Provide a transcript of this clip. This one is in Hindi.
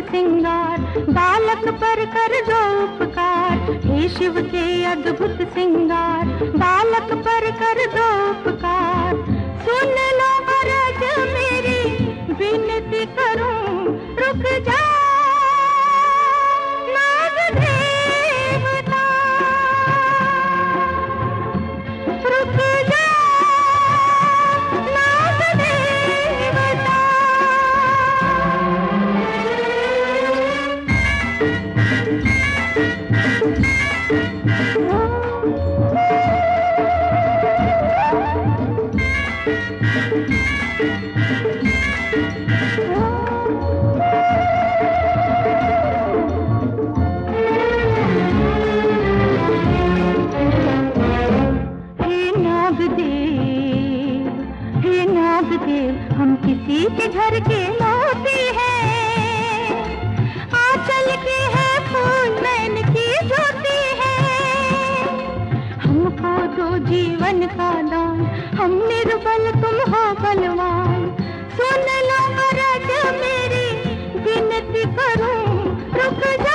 सिंगार, बालक पर कर दो उपकार। हे शिव के अद्भुत सिंगार, बालक पर कर दो उपकार। सुन लो अरज मेरी, विनती करूं रुक जा नाग देवता, रुक जा नाग देवता। हम किसी के घर के मोती हैं, आंचल की है फूल नैन की ज्योति है। हमको दो जीवन का दान, हम निर्बल तुम हो बलवान। सुन लो अरज मेरी, विनती करूं रुक जा